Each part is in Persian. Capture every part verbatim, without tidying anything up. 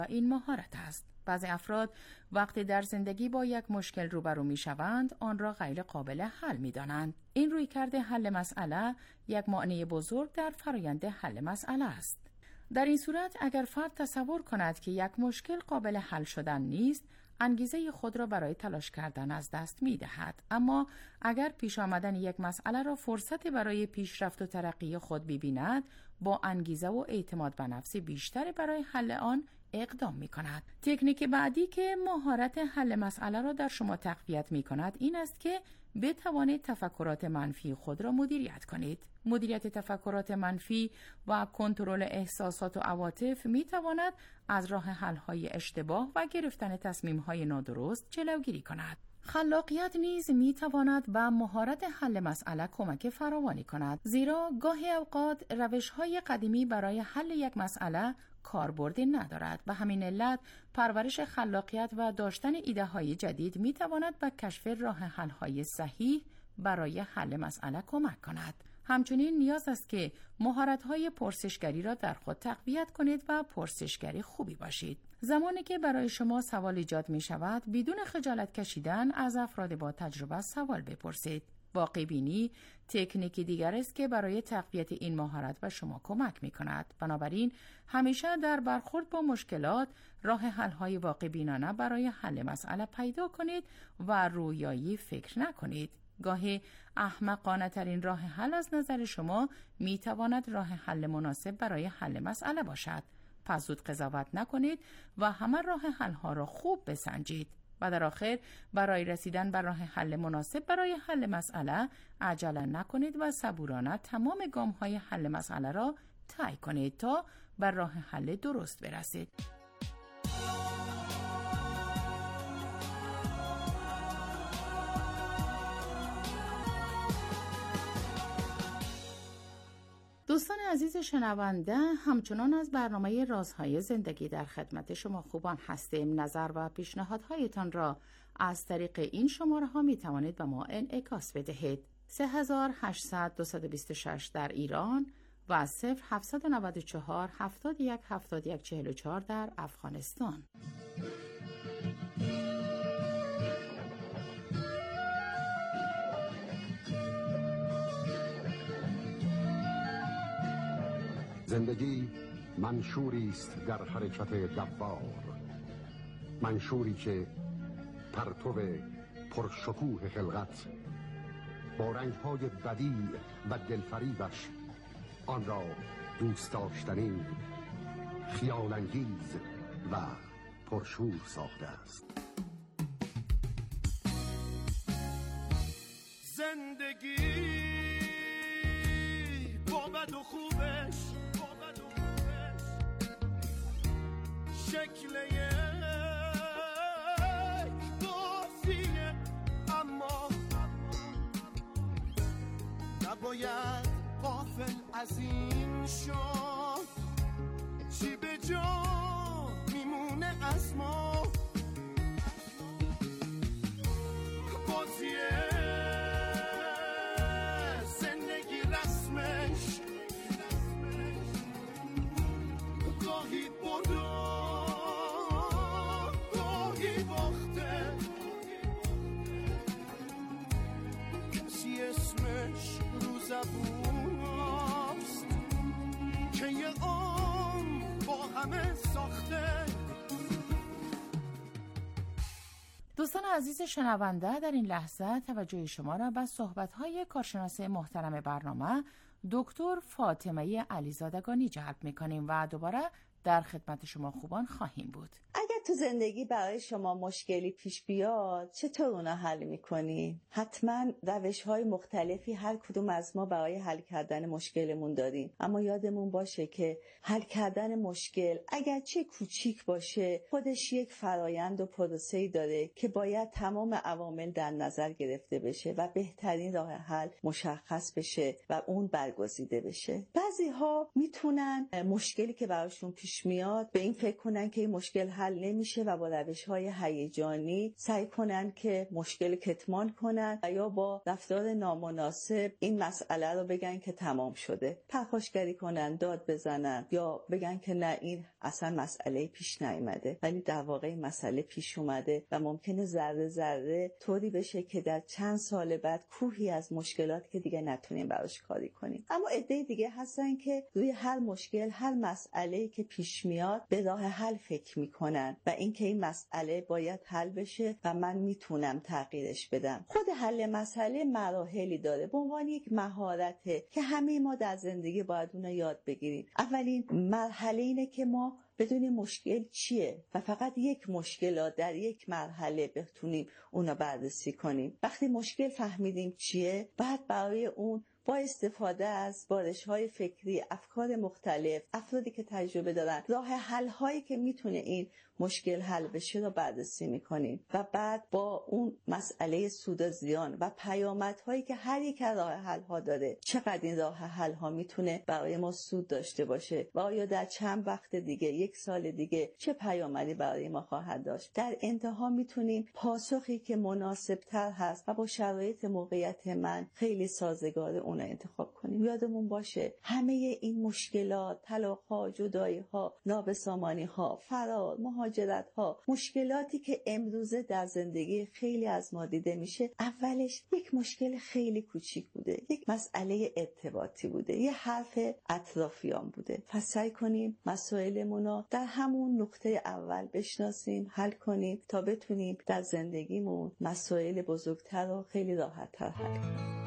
این مهارت است. بعضی افراد وقتی در زندگی با یک مشکل روبرو می شوند آن را غیر قابل حل می دانند. این رویکرد حل مسئله یک مانع بزرگ در فرایند حل مسئله است. در این صورت اگر فرد تصور کند که یک مشکل قابل حل شدن نیست، انگیزه خود را برای تلاش کردن از دست می دهد. اما اگر پیش آمدن یک مسئله را فرصت برای پیشرفت و ترقی خود ببیند، با انگیزه و اعتماد به نفس بیشتر برای حل آن اقدام می کند. تکنیک بعدی که مهارت حل مسئله را در شما تقویت می کند این است که بتوانید تفکرات منفی خود را مدیریت کنید. مدیریت تفکرات منفی و کنترل احساسات و عواطف می تواند از راه حل‌های اشتباه و گرفتن تصمیم‌های نادرست جلوگیری کند. خلاقیت نیز می تواند به مهارت حل مسئله کمک فراوانی کند، زیرا گاهی اوقات روش‌های قدیمی برای حل یک مسئله کاربردی ندارد. به همین علت پرورش خلاقیت و داشتن ایده‌های جدید می تواند به کشف راه حل‌های صحیح برای حل مسئله کمک کند. همچنین نیاز است که مهارت‌های پرسشگری را در خود تقویت کنید و پرسشگری خوبی باشید. زمانی که برای شما سوال ایجاد می شود، بدون خجالت کشیدن از افراد با تجربه سوال بپرسید. واقع بینی تکنیکی دیگر است که برای تقویت این مهارت به شما کمک می کند. بنابراین همیشه در برخورد با مشکلات راه حل‌های واقع بینانه برای حل مسئله پیدا کنید و رویایی فکر نکنید. گاهی احمقانه ترین راه حل از نظر شما می تواند راه حل مناسب برای حل مسئله باشد. پس زود قضاوت نکنید و همه راه حل ها را خوب بسنجید. و در آخر برای رسیدن به راه حل مناسب برای حل مسئله عجله نکنید و صبورانه تمام گام های حل مسئله را طی کنید تا بر راه حل درست برسید. دوستان عزیز شنونده، همچنان از برنامه رازهای زندگی در خدمت شما خوبان هستیم. نظر و پیشنهادهایتان را از طریق این شماره ها می توانید به ما انعکاس بدهید. سه هزار و هشتصد و بیست و شش در ایران و صفر هفتصد و نود و چهار هفتاد و یک هفتاد و یک چهل و چهار در افغانستان. زندگی منشوری است در حرکت دوار، منشوری که پرتو پرشکوه خلقت با رنگ‌های بدیع و دلفریبش آن را دوست داشتنی، خیال‌انگیز و پرشور ساخته است. زندگی با بد و خوبش شکل یک بازیه، اما نباید غافل از این شد چی به جا میمونه از ما. بازیه زندگی رسمش گاهی برده زبونست که یه عمر با همه ساخته. دوستان عزیز شنونده، در این لحظه توجه شما را به صحبت‌های کارشناس محترم برنامه دکتر فاطمه علیزادگانی جلب می‌کنیم و دوباره در خدمت شما خوبان خواهیم بود. اگر تو زندگی برای شما مشکلی پیش بیاد چطور اونا حل میکنی؟ حتما روش‌های مختلفی هر کدوم از ما برای حل کردن مشکلمون داریم، اما یادمون باشه که حل کردن مشکل اگرچه کوچیک باشه خودش یک فرایند و پروسه‌ای داره که باید تمام عوامل در نظر گرفته بشه و بهترین راه حل مشخص بشه و اون برگزیده بشه. بعضی‌ها میتونن مشکلی که براشون پیش میاد به این فکر کنن که این مشکل حل نمیشه میشه و با روش‌های هیجانی سعی کنن که مشکل کتمان کنن و یا با رفتار نامناسب این مسئله رو بگن که تمام شده، پرخاشگری کنن، داد بزنن یا بگن که نه این اصلا مسئله پیش نیامده، ولی در واقع این مسئله پیش اومده و ممکنه ذره ذره طوری بشه که در چند سال بعد کوهی از مشکلات که دیگه نتونیم براش کاری کنیم. اما عده دیگه هستن که روی هر مشکل، هر مسئله‌ای که پیش میاد به راه حل فکر میکنن و اینکه این مسئله باید حل بشه و من میتونم تغییرش بدم. خود حل مسئله مراحلی داره، به عنوان یک مهارته که همه ما در زندگی باید اون رو یاد بگیریم. اولین مرحله اینه که ما بدونیم مشکل چیه و فقط یک مشکل در یک مرحله بتونیم اونو بررسی کنیم. وقتی مشکل فهمیدیم چیه، بعد برای اون با استفاده از بارش‌های فکری، افکار مختلف، افرادی که تجربه دارن، راه حل‌هایی که میتونه این مشکل حل بشه رو بررسی میکنیم و بعد با اون مسئله سود و زیان و پیامدهایی که هر یک راه حل‌ها داره، چقدر این راه حل‌ها میتونه برای ما سود داشته باشه و آیا در چند وقت دیگه، یک سال دیگه چه پیامدی برای ما خواهد داشت. در انتها میتونیم پاسخی که مناسب‌تر هست و با شرایط موقعیت من خیلی سازگار اون رو انتخاب کنیم. یادمون باشه همه این مشکلات، طلاق‌ها، جدایی‌ها، نابسامانی‌ها، فرار، مهاجرت‌ها، مشکلاتی که امروزه در زندگی خیلی از ما دیده میشه، اولش یک مشکل خیلی کوچیک بوده، یک مسئله ارتباطی بوده، یه حرف اطرافیان بوده. پس سعی کنیم مسائلمون رو در همون نقطه اول بشناسیم، حل کنیم تا بتونیم در زندگیمون مسائل بزرگتر رو خیلی راحت‌تر حل کنیم.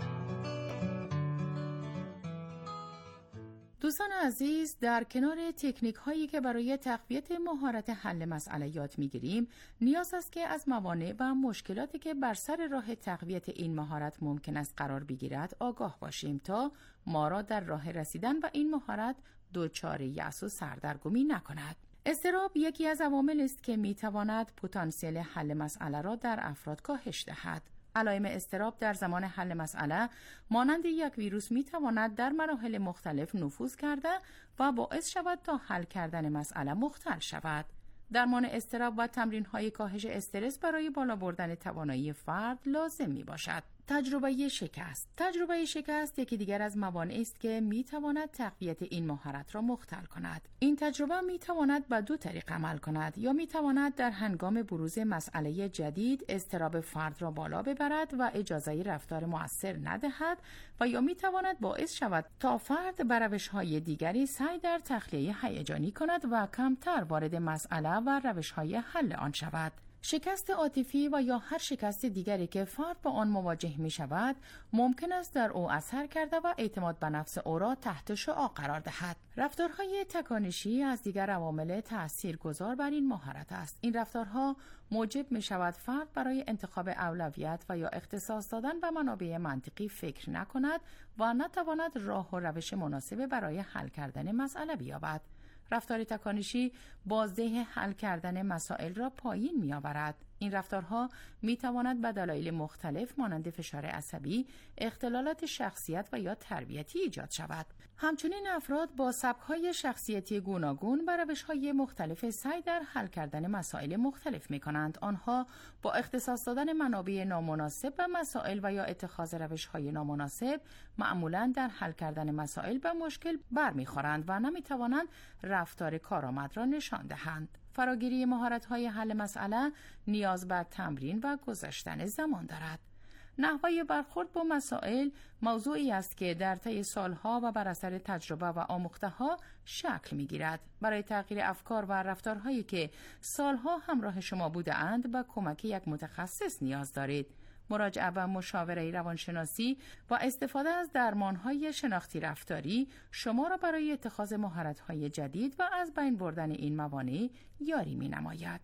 دوستان عزیز، در کنار تکنیک هایی که برای تقویت مهارت حل مسئله یاد میگیریم، نیاز است که از موانع و مشکلاتی که بر سر راه تقویت این مهارت ممکن است قرار بگیرد آگاه باشیم تا ما را در راه رسیدن به این مهارت دچار یأس و سردرگمی نکند. اضطراب یکی از عوامل است که میتواند پتانسیل حل مسئله را در افراد کاهش دهد. علائم اضطراب در زمان حل مسئله مانند یک ویروس می تواند در مراحل مختلف نفوذ کرده و باعث شود تا حل کردن مسئله مختل شود. درمان اضطراب و تمرین‌های کاهش استرس برای بالا بردن توانایی فرد لازم می باشد. تجربه شکست. تجربه شکست یکی دیگر از موانعی است که می تواند تقویت این مهارت را مختل کند. این تجربه می تواند به دو طریق عمل کند، یا می تواند در هنگام بروز مسئله جدید اضطراب فرد را بالا ببرد و اجازه رفتار مؤثر ندهد، و یا می تواند باعث شود تا فرد بر روش‌های دیگری سعی در تخلیه هیجانی کند و کمتر وارد مسئله و روش‌های حل آن شود. شکست عاطفی و یا هر شکست دیگری که فرد با آن مواجه می شود ممکن است در او اثر کرده و اعتماد به نفس او را تحت شعاع قرار دهد. رفتارهای تکانشی از دیگر عوامل تاثیرگذار بر این مهارت است. این رفتارها موجب می شود فرد برای انتخاب اولویت و یا اختصاص دادن به منابع منطقی فکر نکند و نتواند راه و روش مناسب برای حل کردن مسئله بیابد. رفتار تکانشی بازده حل کردن مسائل را پایین می آورد. این رفتارها می تواند به دلایل مختلف مانند فشار عصبی، اختلالات شخصیت و یا تربیتی ایجاد شود. همچنین افراد با سبک‌های شخصیتی گوناگون و روش‌های مختلف سعی در حل کردن مسائل مختلف می کنند. آنها با اختصاص دادن منابع نامناسب به مسائل و یا اتخاذ روش‌های نامناسب معمولاً در حل کردن مسائل به مشکل برمیخورند و نمی توانند رفتار کارآمد را نشان دهند. فراگیری مهارت‌های حل مسئله نیاز بر تمرین و گذشتن زمان دارد. نحوه برخورد با مسائل موضوعی است که در طی سالها و بر اثر تجربه و آموخته‌ها شکل می‌گیرد. برای تغییر افکار و رفتارهایی که سالها همراه شما بوده‌اند به کمک یک متخصص نیاز دارید. مراجعه به مشاوره روانشناسی و استفاده از درمان‌های شناختی رفتاری شما را برای اتخاذ مهارت‌های جدید و از بین بردن این موانع یاری می‌نماید.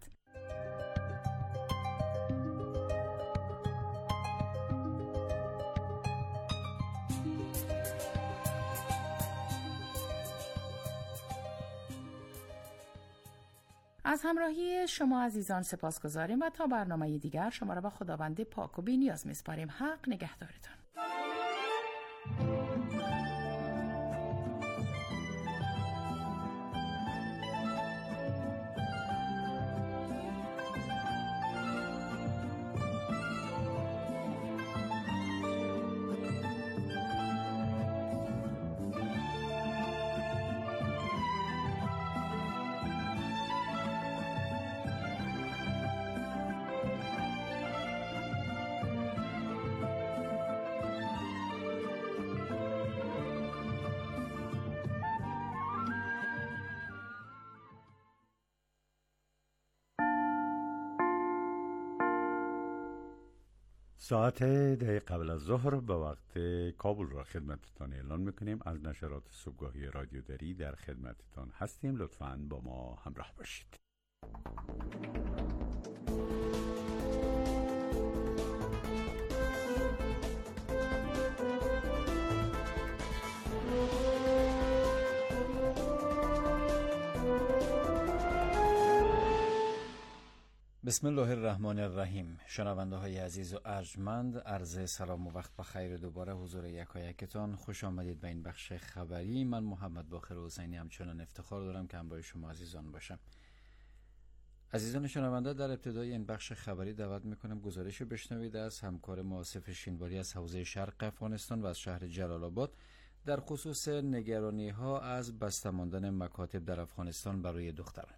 از همراهی شما عزیزان سپاسگزاریم و تا برنامه دیگر شما را به خداوند پاک و بی‌نیاز می‌سپاریم. حق نگهدارتان. ساعت دقیقه قبل از ظهر به وقت کابل را خدمتتان اعلان میکنیم. از نشرات صبحگاهی رادیو دری در خدمتتان هستیم. لطفاً با ما همراه باشید. بسم الله الرحمن الرحیم. شنونده های عزیز و ارجمند، عرض سلام و وقت بخیر دوباره حضور یکایکتان. خوش آمدید به این بخش خبری. من محمد باقر حسینی همچنان افتخار دارم که همراه شما عزیزان باشم. عزیزان شنونده، در ابتدای این بخش خبری دعوت میکنم گزارش بشنوید از همکار ما آصف شینواری از حوزه شرق افغانستان و از شهر جلال آباد در خصوص نگرانی ها از بسته ماندن مکاتب در افغانستان برای دختران.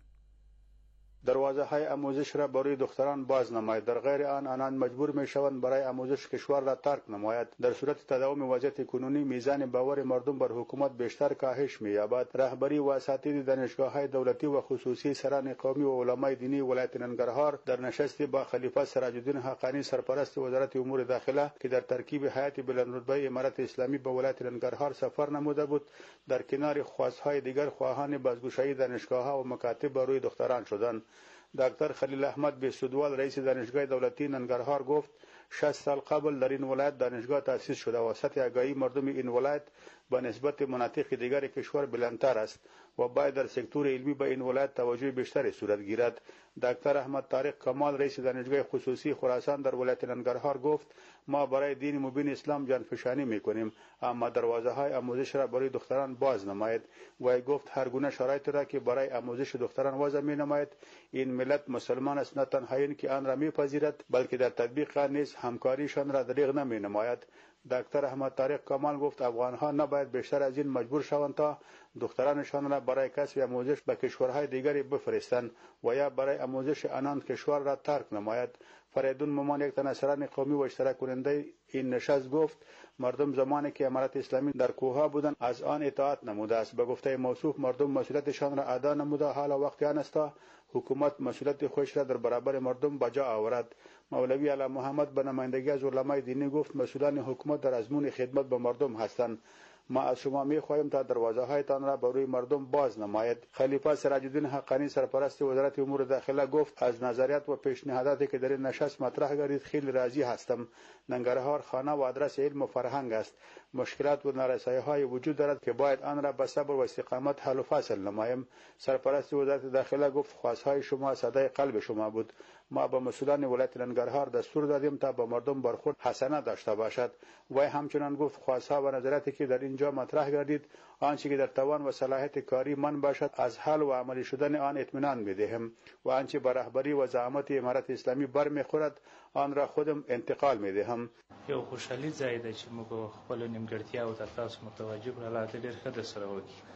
دروازه های آموزش را برای دختران باز نماید. در غیر آن آنان مجبور می شوند برای آموزش کشور را ترک نماید. در صورت تداوم وضعیت کنونی میزان باور مردم بر حکومت بیشتر کاهش می یابد. رهبری و اساتید دانشگاه های دولتی و خصوصی، سران قومی و علمای دینی ولایت ننگرهار در نشستی با خلیفه سراج الدین حقانی سرپرست وزارت امور داخله که در ترکیب هیئت بلندرتبه امارت اسلامی به ولایت ننگرهار سفر نموده بود، در کنار خواستهای دیگر خواهان بازگشایی دانشگاه ها و مکاتب برای دختران شدند. دکتر خلیل احمد بیسودوال رئیس دانشگاه دولتی ننگرهار گفت شصت سال قبل در این ولایت دانشگاه تأسیس شده و سطح آگاهی مردم این ولایت به نسبت مناطق دیگر کشور بلندتر است و باید در سکتور علمی به این ولایت توجه بیشتری صورت گیرد. دکتر احمد طارق کمال رئیس دانشگاه خصوصی خراسان در ولایت ننگرهار گفت ما برای دین مبین اسلام جانفشانی میکنیم، اما دروازه های آموزش را برای دختران باز نماید. و گفت هر گونه شرایط را که برای آموزش دختران وضع می نماید، این ملت مسلمان است، نه تنها این که آن را میپذیرد بلکه در تطبیق آن نیز همکاریشان را دریغ نمی نماید. دکتر احمد طارق کمال گفت افغانها نباید بیشتر از این مجبور شوند تا دخترانشان را برای کسب آموزش به کشورهای دیگری بفرستند و یا برای آموزش آنان کشور را ترک نماید. فریدون مامان، یک تن از سران قومی و اشتراک کننده این نشست، گفت مردم زمانی که امارت اسلامی در کوه بودند از آن اطاعت نموده است. به گفته موصوف مردم مسئولیتشان را ادا نموده، حالا وقت آن است حکومت مسئولیت خودش را در برابر مردم بجا آورد. مولوی علی محمد به نمایندگی از علمای دینی گفت مسئولان حکومت در ازمون خدمت به مردم هستند. ما از شما می خواهیم تا دروازه هایتان را برای مردم باز نماید. خلیفه سراج الدین حقانی سرپرست وزارت امور داخله گفت از نظریات و پیشنهاداتی که در این نشست مطرح گردید خیلی راضی هستم. ننگرهار خانه و آدرس علم و فرهنگ است. مشکلات و نارسایی های وجود دارد که باید آن را به صبر و استقامت حل و فصل نماییم. سرپرست وزارت داخله گفت خواستهای شما صدای قلب شما بود. ما به مسئولان ولایت ننگرهار دستور دادیم تا به مردم برخورد حسنه داشته باشد. و همچنان گفت خواستها و نظراتی که در اینجا مطرح گردید آنچه که در توان و صلاحیت کاری من باشد از حل و عملی شدن آن اطمینان می‌دهم و آنچه به رهبری و زعامت امارت اسلامی برمیخورد آن را خودم انتقال می‌دهم. یو خوشحالي ځای دی چې موږ خپل نیمګړتیاو ته تاسو متوجه کړل، ډېر ښه درسره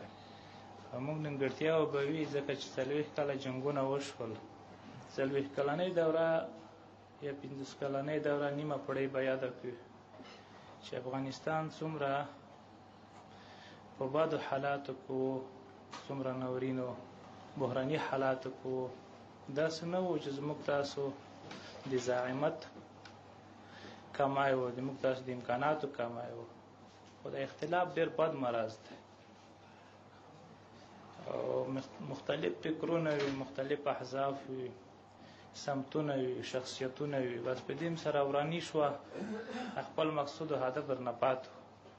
وکړئ. موږ نیمګړتیاو به وي ځکه چې څلوېښت کاله جنګونه وشول. څلوېښت کلنۍ دوره یا پنځوس کلنۍ دوره نیمه پړۍ به یاده کړو چې افغانستان څومره په بدو حالاتو کې څومره ناورینو بحراني حالاتو کې داسې نه و چې زموږ تاسو د زعامت کمای و، زموږ تاسو د امکاناتو کمای و. خو د اختلاف ډېر بد مرض دی او مختلف فکرونه وي، مختلف احزاب وي، سمتونه وي، شخصیتونه وي، بس په دې سره ورانی شوه خپل مقصود او هدف ورنه پاتو.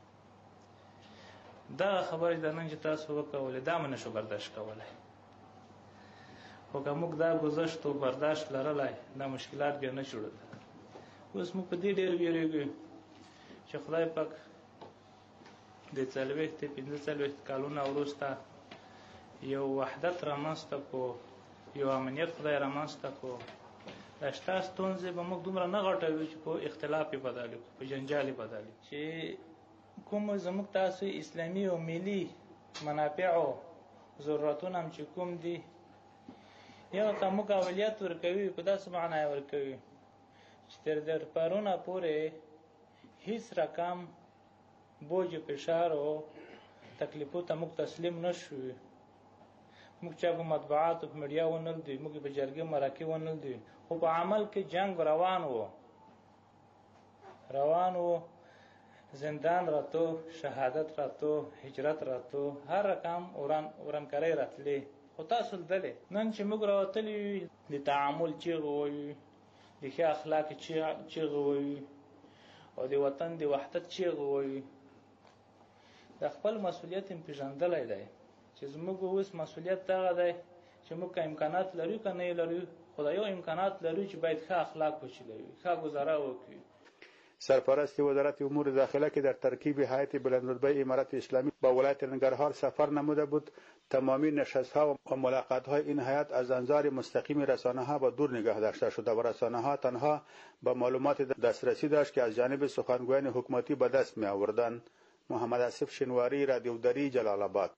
دا خبرې د نن چې تاسو وکولې دا مې نشو برداشت کولی، خو که موږ دا ګذشت و برداشت لرلی دا مشکلات بیا نه جوړېدل. اوس موږ په دې ډېر ویرېږو چې خدای پاک د څلوېښت پنځه څلوېښت کلونه وروسته یو وحدت رامنځته کړو، یو امنیت خدای رامنځته کړو. دا شته ستونزې به موږ دومره نه غټوو چې په اختلاف یې بدل کړو، په جنجال یې بدل کړو. چې کوم زموږ تاسو اسلامي او ملي منافعو ضرورتونه هم چې کوم دي، یو ته موږ اولویت ورکوي، په داسې معنا یې ورکوي چې تر در پرونه پورې هیڅ رقم بوج فشار او تکلیفو ته موږ تسلیم نه شوو. موږ چا په مطبوعاتو په میډیا ونه لدی، موږ په جرګې مرکې ونه لدی، خو په عمل کې جنگ روان و. روان و زندان راتو، شهادت راتو، هجرت راتو، هر رقم وران ورانکاری راتلی. خو تاسو دلې نن چې موږ راوتلي د تعامل چیغه وایو، د ښه اخلاق چیغه وایو او د وطن د وحدت چیغه وایو. د خپل مسؤلیت هم پیژندلی دی چې زموږ اوس مسؤلیت دغه دی چې موږ که امکانات لرو که نه لرو، خو دا یو امکانات لرو چې باید ښه اخلاق وچلوي، ښه گذاره وکړو. سرپرست وزارت امور داخله که در ترکیب هیئت بلندرتبه امارت اسلامی با ولایت ننگرهار سفر نموده بود، تمامی نشست‌ها و ملاقات‌های این هیئت از انظار مستقیم رسانه‌ها با دور نگاه داشته شده و رسانه‌ها تنها با معلومات دسترسی داشت که از جانب سخنگویان حکومتی به دست می‌آوردند. محمد آصف شنواری، رادیو دری، جلال آباد.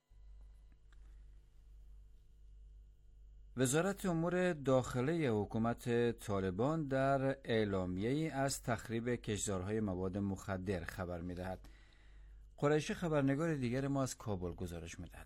وزارت امور داخله حکومت طالبان در اعلامیه‌ای از تخریب کشتزارهای مواد مخدر خبر می‌دهد. قریشی خبرنگار دیگر ما از کابل گزارش می‌دهد.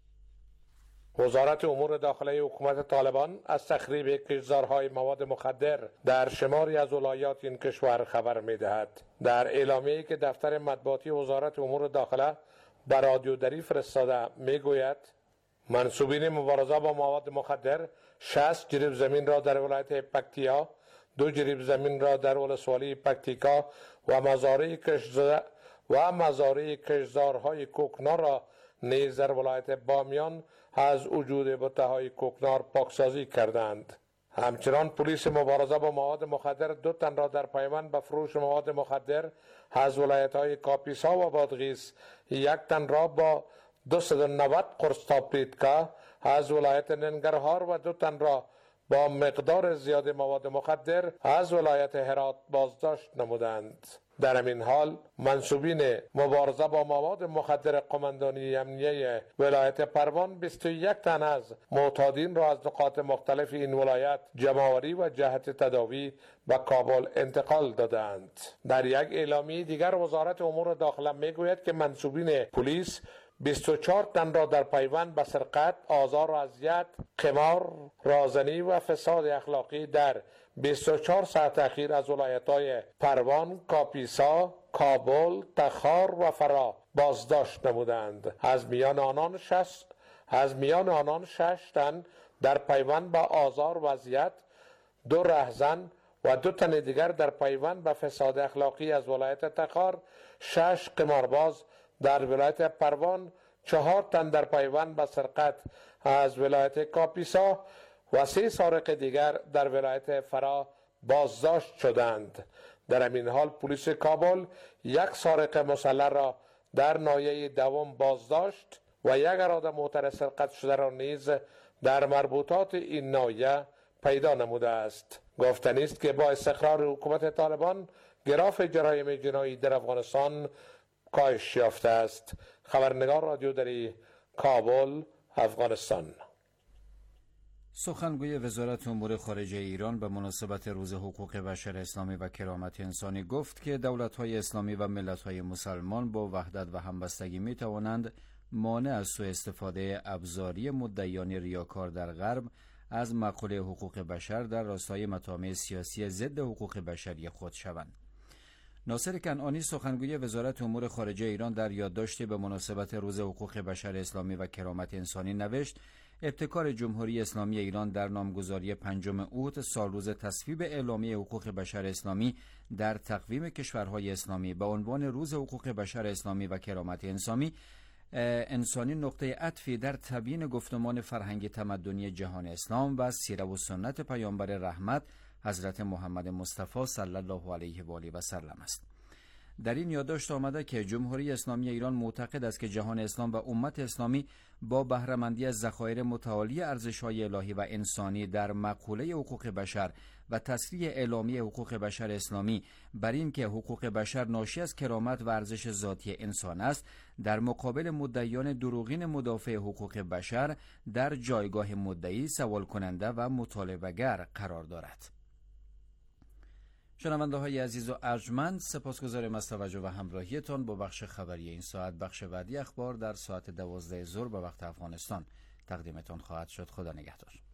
وزارت امور داخله حکومت طالبان از تخریب کشتزارهای مواد مخدر در شماری از ولایات این کشور خبر می‌دهد. در اعلامیه‌ای که دفتر مطبوعاتی وزارت امور داخله به رادیو دری فرستاده می‌گوید منصوبین مبارزه با مواد مخدر شصت جریب زمین را در ولایت پکتیا، دو جریب زمین را در ولسوالی پکتیکا و مزارع کشتزار و مزارع کشتزارهای کوکنار را نیز در ولایت بامیان از وجود بته‌های کوکنار پاکسازی کردند. همچنان پلیس مبارزه با مواد مخدر دو تن را در پیوند به فروش مواد مخدر از ولایت‌های کاپیسا و بادغیس، یک تن را با دویست و نود قرص تاپلیتکا از ولایت ننگرهار و دو تن را با مقدار زیاد مواد مخدر از ولایت هرات بازداشت نمودند. در همین حال منصوبین مبارزه با مواد مخدر قماندانی امنیه ولایت پروان بیست و یک تن از معتادین را از نقاط مختلف این ولایت جمع‌آوری و جهت تداوی به کابل انتقال دادند. در یک اعلامیه دیگر وزارت امور داخله میگوید که منصوبین پلیس بیست و چهار تن را در پیوند به سرقت، آزار و اذیت، قمار، رازنی و فساد اخلاقی در بیست و چهار ساعت اخیر از ولایت‌های پروان، کاپیسا، کابل، تخار و فرا بازداشت نمودند. از میان آنان شش از میان آنان شش تن در پیوند به آزار و اذیت، دو رهزن و دو تن دیگر در پیوند به فساد اخلاقی از ولایت تخار، شش قمارباز در ولایت پروان، چهار تن در پیوند به سرقت از ولایت کاپیسا و سه سارق دیگر در ولایت فرا بازداشت شدند. در همین حال پلیس کابل یک سارق مسلح را در ناحیه دوم بازداشت و یک اراده موتر سرقت شده را نیز در مربوطات این ناحیه پیدا نموده است. گفتنی است که با استقرار حکومت طالبان گراف جرایم جنایی در افغانستان کاهش یافته است. خبرنگار رادیو دری، کابل، افغانستان. سخنگوی وزارت امور خارجه ایران به مناسبت روز حقوق بشر اسلامی و کرامت انسانی گفت که دولت‌های اسلامی و ملت‌های مسلمان با وحدت و همبستگی می‌توانند مانع از سوء استفاده ابزاری مدعیان ریاکار در غرب از مقوله حقوق بشر در راستای مطامع سیاسی ضد حقوق بشری خود شوند. ناصر کنعانی سخنگوی وزارت امور خارجه ایران در یادداشتی به مناسبت روز حقوق بشر اسلامی و کرامت انسانی نوشت: ابتکار جمهوری اسلامی ایران در نامگذاری پنجم اوت سالروز تصویب اعلامیه حقوق بشر اسلامی در تقویم کشورهای اسلامی به عنوان روز حقوق بشر اسلامی و کرامت انسانی انسانی نقطه عطفی در تبیین گفتمان فرهنگ تمدنی جهان اسلام و سیره و سنت پیامبر رحمت حضرت محمد مصطفی صلی الله علیه و آله و سلم است. در این یادداشت آمده که جمهوری اسلامی ایران معتقد است که جهان اسلام و امت اسلامی با بهره‌مندی از ذخایر متعالی ارزش‌های الهی و انسانی در مقوله حقوق بشر و تصریح اعلامیه حقوق بشر اسلامی بر این که حقوق بشر ناشی از کرامت و ارزش ذاتی انسان است، در مقابل مدعیان دروغین مدافع حقوق بشر در جایگاه مدعی، سوال کننده و مطالبه‌گر قرار دارد. شنونده های عزیز و ارجمند، سپاسگزارم از توجه و همراهیتان با بخش خبری این ساعت. بخش بعدی اخبار در ساعت دوازده ظهر به وقت افغانستان تقدیمتان خواهد شد. خدا نگهدار.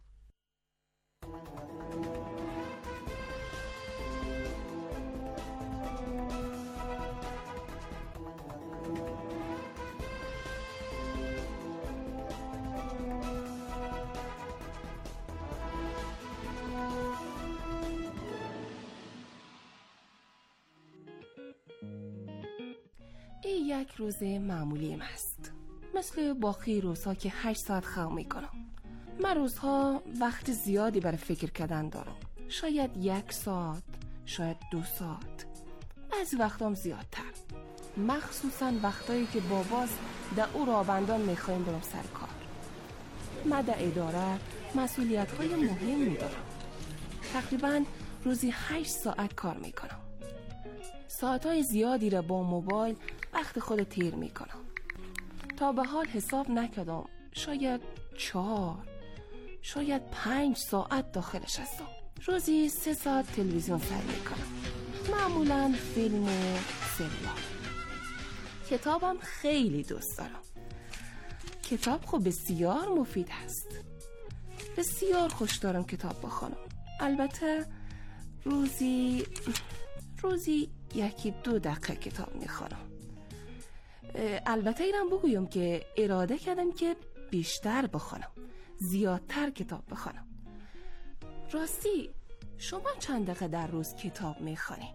یک روز معمولیم است، مثل باقی روزها که هشت ساعت خواب میکنم. من روزها وقت زیادی برای فکر کردن دارم، شاید یک ساعت، شاید دو ساعت، بعضی وقتام زیادتر، مخصوصا وقتایی که باباست در او رابندان میخوایم برم سر کار. من در اداره مسئولیت های مهمی دارم. تقریبا روزی هشت ساعت کار میکنم. ساعت های زیادی را با موبایل وقت خود تیر میکنم. تا به حال حساب نکردم، شاید چهار، شاید پنج ساعت داخلش هستم. روزی سه ساعت تلویزیون سر میکنم، معمولا فیلم و سریال. کتابم خیلی دوست دارم. کتاب خب بسیار مفید هست. بسیار خوش دارم کتاب بخونم. البته روزی روزی یکی دو دقیقه کتاب میخونم. البته اینم بگویم که اراده کردم که بیشتر بخونم، زیادتر کتاب بخونم. راستی شما چند دقیقه در روز کتاب میخونی؟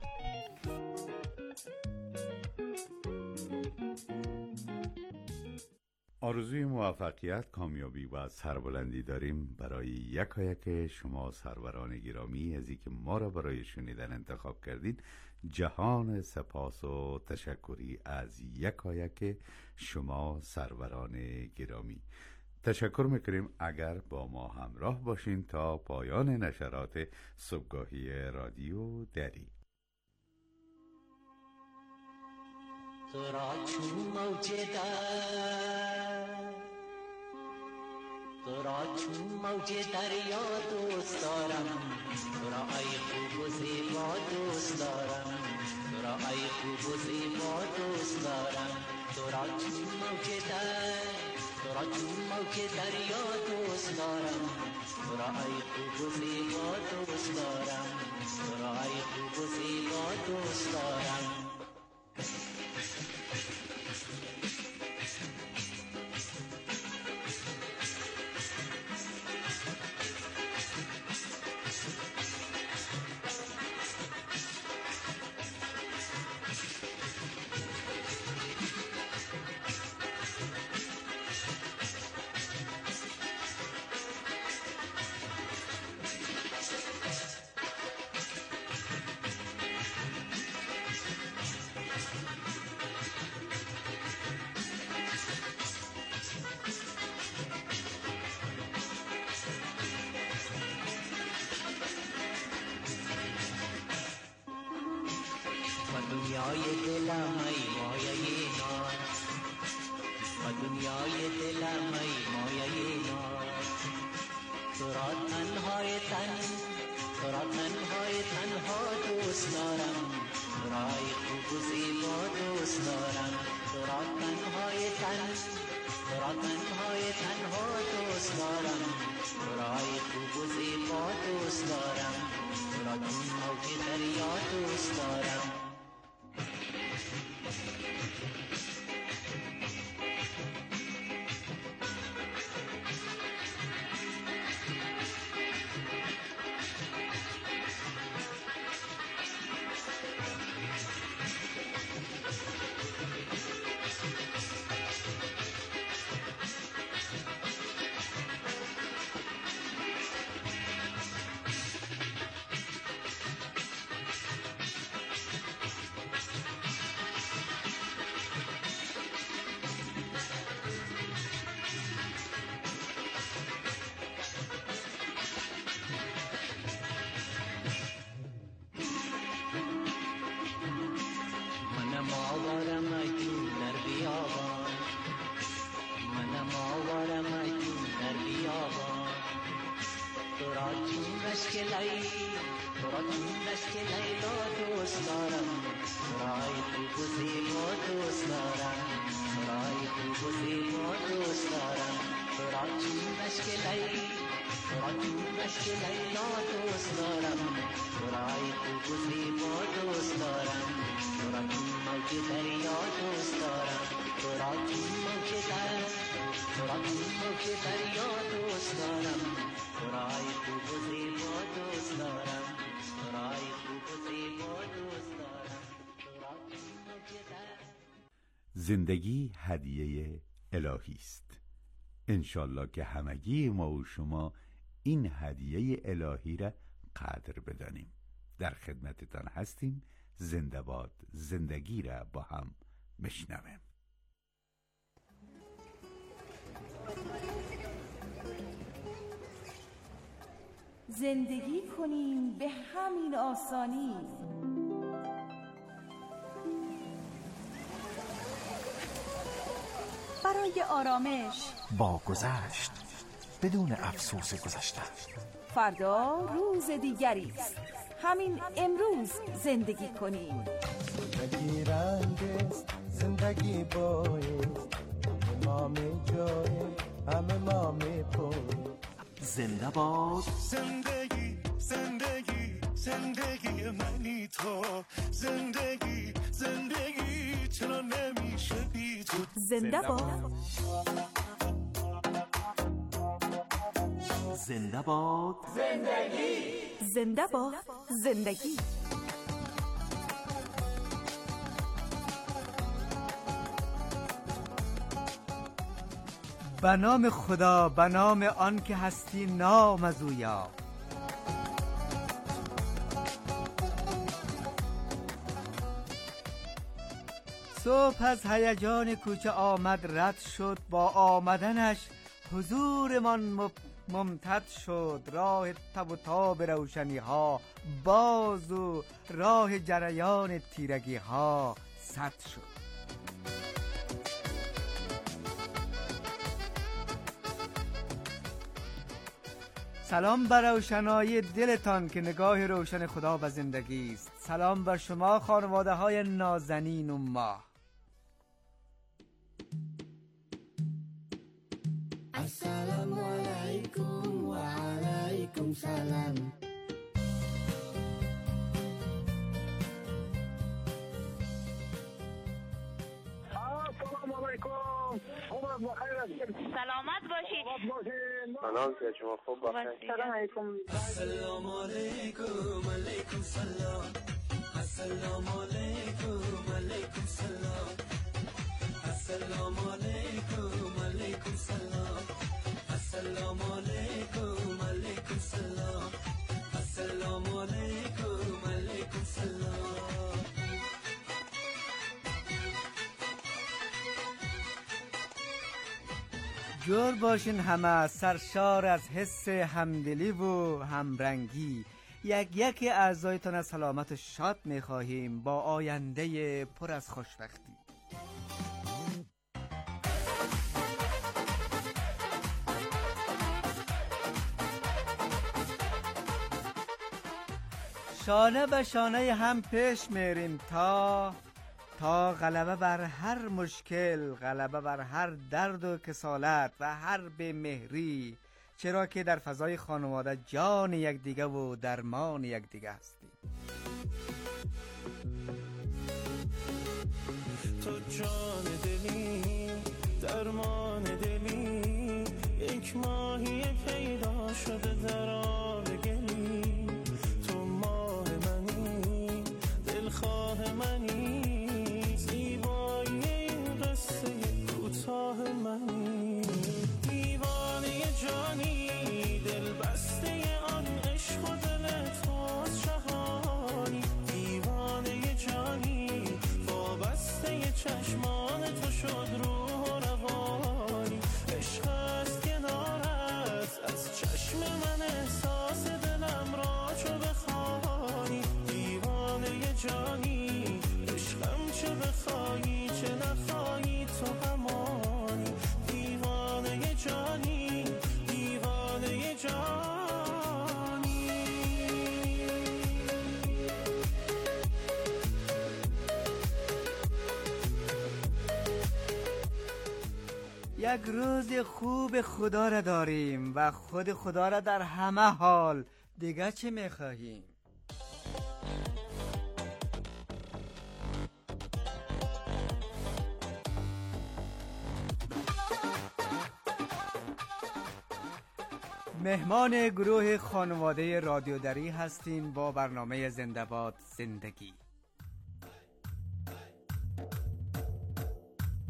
آرزوی موفقیت، کامیابی و سربلندی داریم برای یکایک شما سروران گرامی ازی که ما را برای شنیدن انتخاب کردید. جهان سپاس و تشکری از یکایک شما سروران گرامی. تشکر میکنیم اگر با ما همراه باشین تا پایان نشرات صبحگاهی رادیو دری. تو را چون موج در تو را چون موج دریا دوست دارم، تو را ای خوب و زیبا دوست دارم، تو را ای خوب و زیبا دوست دارم. تو را چون موج در تو را چون موج دریا دوست دارم، تو را ای خوب و زیبا دوست دارم، تو را ای خوب و زیبا دوست دارم. دنیای دلم ای مایه ناز، و دنیای دلم ای مایه ناز. تو را تنهای تن تو را تنهای تنها دوست دارم، تو را ای خوب و زیبا دوست دارم. تو را تنهای تن تو را تنهای تنها دوست دارم، تو را ای خوب و زیبا دوست دارم. تو را چون موج دریا دوست دارم. زندگی هدیه الهی است. انشالله که همگی ما و شما این هدیه الهی را قدر بدانیم. در خدمتتان هستیم. زنده باد زندگی را با هم بشنویم. زندگی کنیم به همین آسانی، برای آرامش با گذشت بدون افسوس گذشته. فردا روز دیگری است، همین امروز زندگی کنیم. زندگی رنگ است، زندگی بایست، ما می جای همه ما می پوی. زنده باد زندگی، زندگی، زندگی منی تو. زندگی، زندگی چرا نمیشه بی تو. زنده باد زنده باد زندگی، زنده باد زندگی. به نام خدا، به نام آن که هستی نام از او یاب. صبح از هیجان کوچه آمد رد شد، با آمدنش حضورمان ممتد شد. راه تب و تاب روشنی ها باز و راه جریان تیرگی ها سد شد. سلام بر روشنایی دلتان که نگاه روشن خدا و زندگی است. سلام بر شما خانواده های نازنین و ماه. السلام علیکم و علیکم سلام. سلام علیکم. عمر بخیر. سلامت باشید. سلام که شما خوب باشید. سلام علیکم. السلام علیکم. علیکم سلام. السلام علیکم. علیکم سلام. السلام علیکم. علیکم سلام. السلام علیکم. علیکم سلام. السلام علیکم. علیکم سلام. جور باشین همه، سرشار از حس همدلی و همرنگی. یک یک اعضایتان از سلامت و شاد می‌خواهیم با آینده پر از خوشبختی. شانه به شانه هم پیش میریم تا تا غلبه بر هر مشکل، غلبه بر هر درد و کسالت و هر بی‌مهری، چرا که در فضای خانواده جان یکدیگه و درمان یکدیگه هستیم. تو جان دلی، درمان دلی، یک ماهی پیدا شده در آب گلی. تو ماه منی، دلخواه منی، زیبایی این قصه کوتاه منی. دیوانه جانی، دل بسته آن عشق و دل تو جهانی. دیوانه جانی، وابسته چشمان تو شد روح و روانی. عشق است کنارت، از چشم من احساس دلم را چو بخوانی. دیوانه جانی، عشقم چه بخوایی چه نخوایی تو همانی. دیوانه جانی، دیوانه جانی. یک روز خوب خدا را داریم و خود خدا را در همه حال. دیگه چه میخواهیم؟ مهمان گروه خانواده رادیودری هستین با برنامه زنده باد زندگی.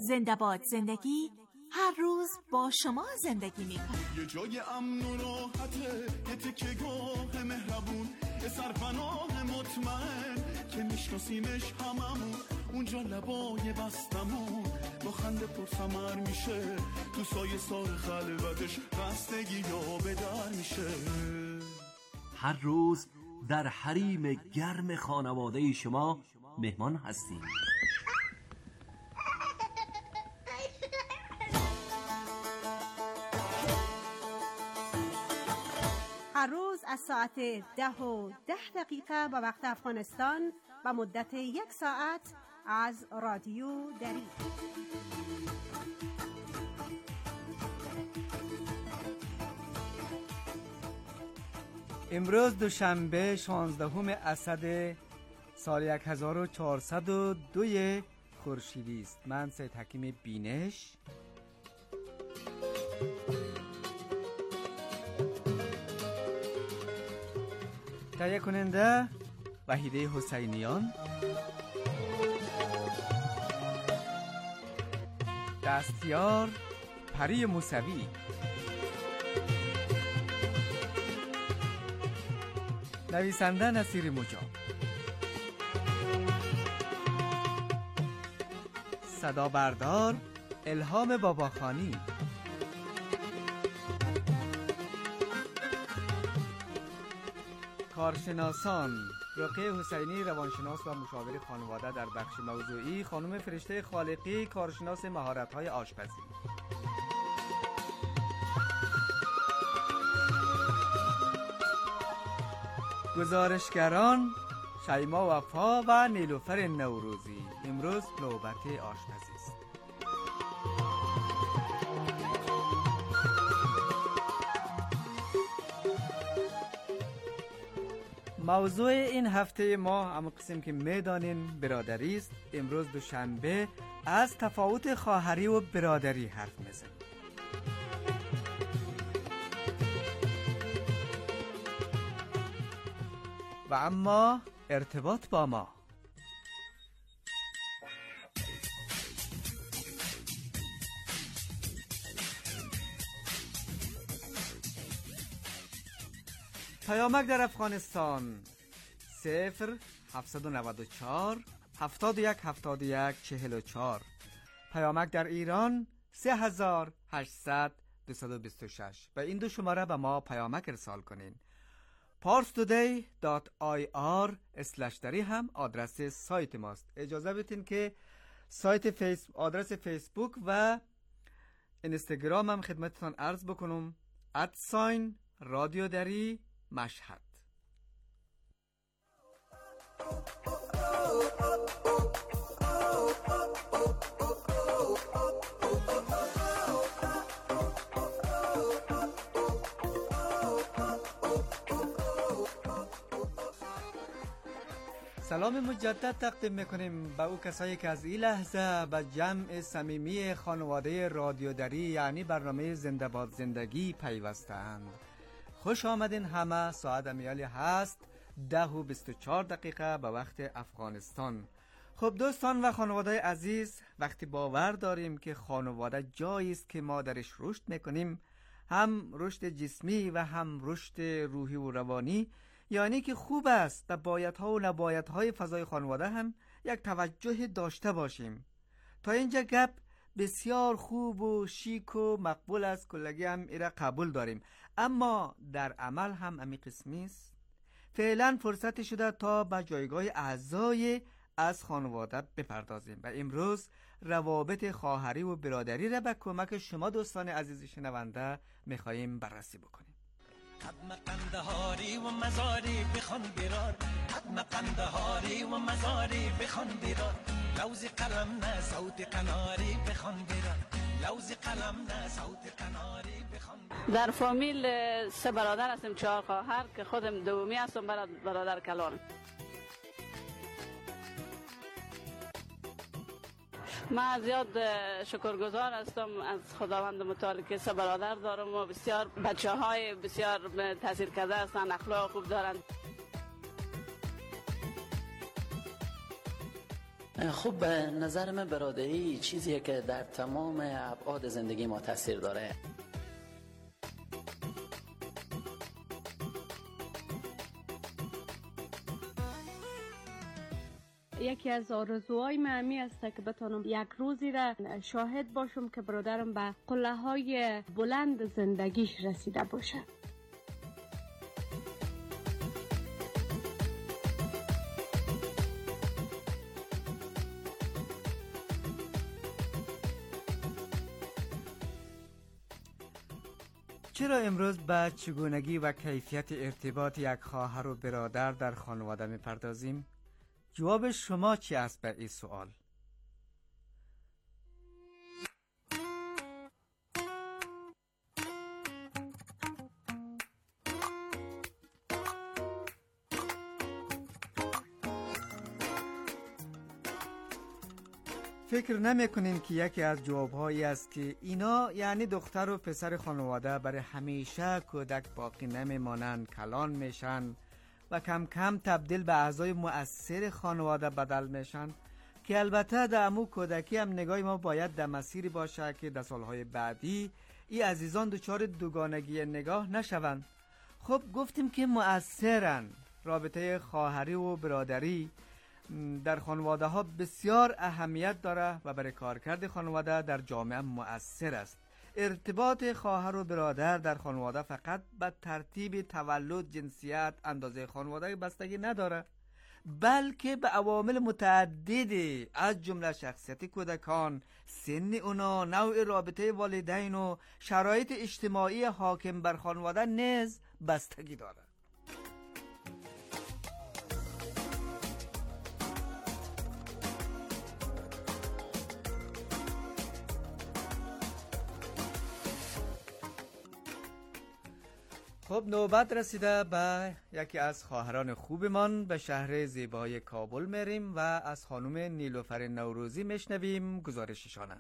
زنده باد زندگی هر روز با شما زندگی میکنه. یه جای امن و راحته، یه تکه گاه مهربون، یه سرپناه مطمئن که میشناسیمش هممون، اونجا لبای بستمون با خنده پرثمر میشه، تو سایه سار خلوتش خستگی یا به در میشه. هر روز در حریم گرم خانواده شما مهمان هستیم. هر روز از ساعت ده و ده دقیقه به وقت افغانستان و مدت یک ساعت از رادیو دری. امروز دوشنبه شانزدهم اسد سال هزار و چهارصد و دو خورشیدی است. من سید حکیم بینش تهیه کننده وحیده حسینیان، دستیار پری موسوی، نویسنده نصیر مجاب، صدا بردار الهام باباخانی، کارشناسان رقیه حسینی روانشناس و مشاور خانواده در بخش موضوعی، خانم فرشته خالقی کارشناس مهارت‌های آشپزی. گزارشگران شیما وفا و نیلوفر نوروزی. امروز نوبت آشپزی است. موضوع این هفته ما اما قسم که میدانین برادری است. امروز دوشنبه از تفاوت خواهری و برادری حرف میزنیم. و اما ارتباط با ما. پیامک در افغانستان صفر هفتصد و نود و چهار هفتاد و یک هفتاد و یک چهل و چهار. پیامک در ایران سه هزار و هشتصد دویست و بیست و شش. به این دو شماره به ما پیامک ارسال کنین. پارس تودی دات آی آر اسلش دری هم آدرس سایت ماست. اجازه بدین که سایت فیس آدرس فیسبوک و اینستاگرام هم خدمتتان عرض بکنم. ادساین رادیو دری مشهد. سلام مجدد تقدیم میکنیم به او کسایی که از این لحظه به جمع صمیمی خانواده رادیو دری یعنی برنامه زنده باد زندگی پیوستند. خوش آمدین همه. ساعت امیالی هست ده و بیست و چهار دقیقه به وقت افغانستان. خب دوستان و خانواده عزیز، وقتی باور داریم که خانواده جایی است که ما درش رشد میکنیم، هم رشد جسمی و هم رشد روحی و روانی، یعنی که خوب است به بایدها و نبایدهای فضای خانواده هم یک توجه داشته باشیم. تا اینجا گپ بسیار خوب و شیک و مقبول است، کلگی هم ایره قبول داریم، اما در عمل هم امی قسمی است. فعلا فرصت شده تا به جایگاه اعضای از خانواده بپردازیم و امروز روابط خواهری و برادری را به کمک شما دوستان عزیز شنونده میخواییم بررسی بکنیم. قدم قندهاری و مزاری بخوان برار، قدم قندهاری و مزاری بخوان برار، لوز قلم نه صوت قناری بخوان برار، لوز قلم نه صوت قناری بخوان برار. در فامیل سه برادر هستیم، چهار خواهر که خودم دومی هستم، برادر کلان. من زیاد شکرگزار هستم از خداوند متعال که سه برادر دارم و بسیار بچه های بسیار تاثیر کرده هستند، اخلاق خوب دارند. خب نظر من برادری چیزیه که در تمام ابعاد زندگی ما تاثیر داره. یکی از آرزوهای من همی است که بتونم یک روزی را شاهد باشم که برادرم به قله های بلند زندگیش رسیده باشه. چرا امروز به چگونگی و کیفیت ارتباط یک خواهر و برادر در خانواده می‌پردازیم؟ جواب شما چی است به این سوال؟ فکر نمی کنین که یکی از جوابهایی است که اینا یعنی دختر و پسر خانواده برای همیشه کودک باقی نمی مانند، کلان میشن و کم کم تبدیل به اعضای مؤثر خانواده بدل میشن، که البته در امو کودکی هم نگاه ما باید در مسیری باشه که در سالهای بعدی ای عزیزان دچار دوگانگی نگاه نشوند. خب گفتیم که مؤثرن. رابطه خواهری و برادری در خانواده ها بسیار اهمیت داره و برای کارکرد خانواده در جامعه مؤثر است. ارتباط خواهر و برادر در خانواده فقط به ترتیب تولد، جنسیت، اندازه خانواده بستگی نداره، بلکه به عوامل متعددی از جمله شخصیت کودکان، سن اونا، نوع رابطه والدین و شرایط اجتماعی حاکم بر خانواده نیز بستگی داره. خب نوبت رسیده به یکی از خواهران خوبمان. به شهر زیبای کابل میریم و از خانم نیلوفر نوروزی میشنویم گزارششانه.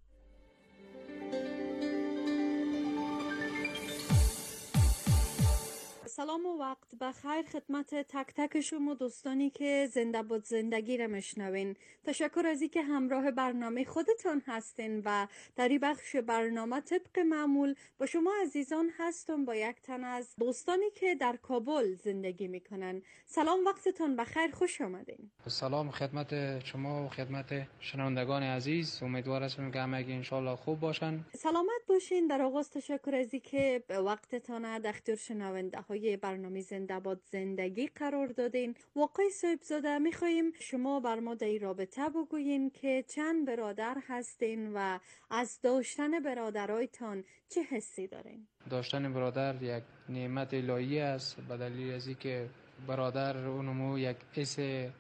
سلام و وقت بخیر خدمت تک تک شما دوستانی که زنده بود زندگی را میشنوین. تشکر از اینکه همراه برنامه خودتان هستین و در این بخش برنامه طبق معمول با شما عزیزان هستم با یک تن از دوستانی که در کابل زندگی میکنن. سلام، وقتتان بخیر، خوش آمدین. سلام خدمت شما و خدمت شنوندگان عزیز. امیدوار هستم که همگی انشالله خوب باشن. سلامت باشین. در آغاز تشکر از اینکه وقتتان در اختیار شنونده های برنامه زنده باد زندگی قرار دادین. واقعی صاحب زاده میخواییم شما بر ما در رابطه بگویین که چند برادر هستین و از داشتن برادرایتان چه حسی دارین؟ داشتن برادر یک نعمت الهی است، به دلیل از اینکه برادر اونمو یک حس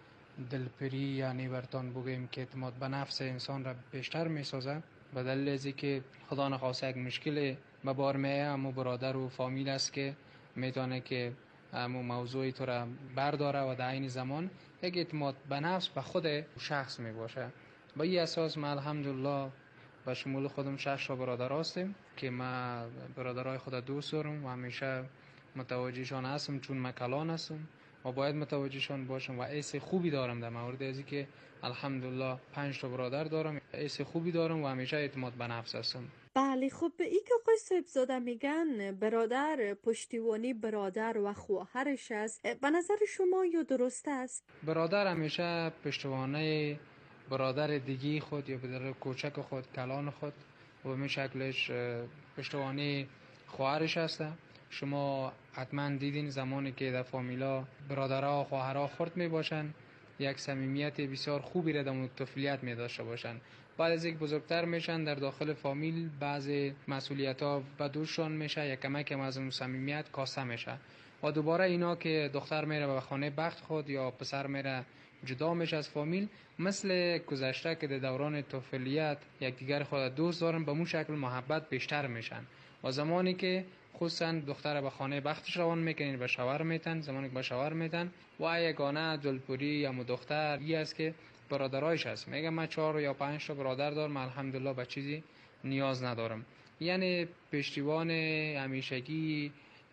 دلپری یعنی برتان بگوییم که اعتماد به نفس انسان را بیشتر میسازه. به دلیل از اینکه خدا نخواسته یک مشکل به بار میه، اما برادر و فامیل است که میتونه که همون موضوعی تو را برداره و در این زمان یک اعتماد به نفس به خود شخص میباشه. با این اساس ما الحمدلله به شمول خودم شش تا برادر هستیم که ما برادرای خود دوست دارم و همیشه متوجهشان هستم، چون من کلان هستم و باید متوجهشان باشم و حس خوبی دارم در مورد ازی که الحمدلله پنج تا برادر دارم، حس خوبی دارم و همیشه اعتماد به نفس هستم. بله، خب ای که آقای صاحبزاده میگن برادر پشتیبانی برادر و خواهرش است، به نظر شما یا درست است؟ برادر همیشه پشتیبانی برادر دیگی خود یا برادر کوچک خود، کلان خود و به شکلش پشتیبانی خواهرش است. شما حتما دیدین زمانی که در فامیلا برادرها و خواهرها خرد می باشن، یک صمیمیت بسیار خوبی را در طفولیت می داشته باشن. بعد از یک بزرگتر میشن در داخل فامیل بعض مسئولیت ها به دوششان میشه، یک کمک کم از اون صمیمیت کاسته میشه و دوباره اینا که دختر میره به خانه بخت خود یا پسر میره جدا میشه از فامیل، مثل گذشته که در دوران طفولیت یک دیگر خود دوست دارن، به اون شکل محبت بیشتر میشن و زمانی که خصوصا دختر به خانه بختش روان میکنین به شوهر میتن، زمانی که به شوهر میتن و یگانه دلپوری یا دختر ای است که برادرایش هست. میگم من چهار یا پنج تا برادر دارم، الحمدلله به چیزی نیاز ندارم. یعنی پشتیبان همیشگی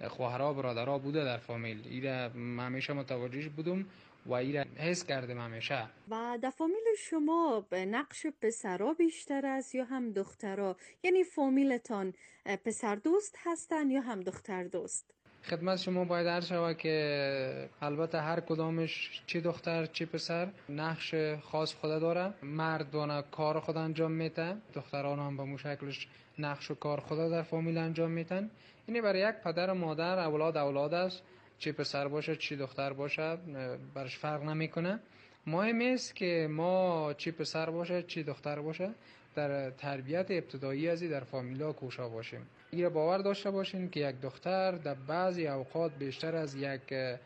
خواهرها برادرها بوده در فامیل. ایره همیشه متوجهش بودم و ایره حس کردم همیشه. و در فامیل شما به نقش پسرها بیشتر است یا هم دخترها؟ یعنی فامیلتان پسر دوست هستن یا هم دختر دوست؟ خدمت شما باید عرض شود که البته هر کدامش چه دختر چه پسر نقش خاص خود داره. مردانه کار خود انجام میتن، دختران هم به مشکلش نقش و کار خود در فامیل انجام میتن. اینه برای یک پدر و مادر اولاد اولاد است، چه پسر باشه چه دختر باشه برش فرق نمیکنه. مهم است که ما چه پسر باشه چه دختر باشه در تربیت ابتدایی ازی در فامیلا کوشا باشیم. این باور داشته باشین که یک دختر در بعضی اوقات بیشتر از یک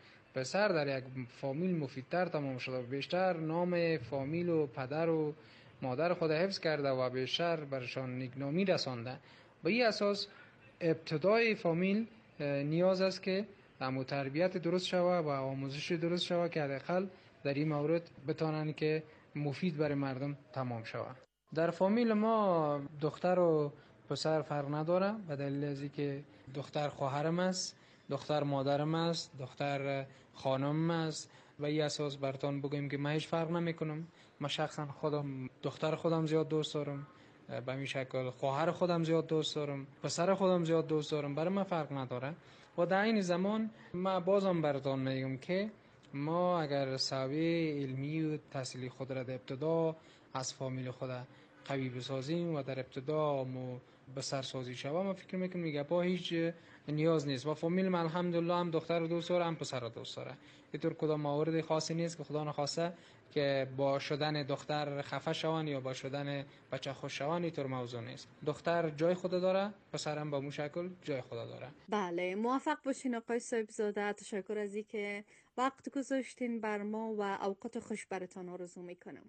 پسر در یک فامیل مفیدتر تمام شده، بیشتر نام فامیل و پدر و مادر خود حفظ کرده و بیشتر برشان نیکنامی رسانده. به این اساس ابتدای فامیل نیاز است که اما تربیت درست شوه و آموزش درست شوه که حداقل در این مورد بتانن که مفید برای مردم تمام شوه. در فامیل ما دختر و پسر فرق نداره، به دلیل از اینکه دختر خواهرم است، دختر مادرم است، دختر خانمم است و این اساس براتون بگم که من هیچ فرق نمیکنم. من شخصا خودم دختر خودم زیاد دوست دارم، به این شکل خواهر خودم زیاد دوست دارم، پسر خودم زیاد دوست دارم، برای من فرق نداره. و در این زمان من بازم براتون میگم که ما اگر سویه علمی و تحصیلی خود را در ابتدا از فامیل خود قوی بسازیم و در ابتدا ما به سرسازی شوم، من فکر میکنم میگه با هیچ نیاز نیست. و فامیل من الحمدلله هم دختر دوست داره هم پسر دوست داره. اینطور کدام موارد خاصی نیست که خدا نخواسته که با شدن دختر خفه شون یا با شدن بچه خوش شون. اینطور موضوع نیست. دختر جای خود داره، پسرم با مو شکل جای خود داره. بله، موفق باشین آقای صاحبزاده. تشکر از اینکه وقت گذاشتین بر ما و اوقات خوش براتون آرزو میکنم.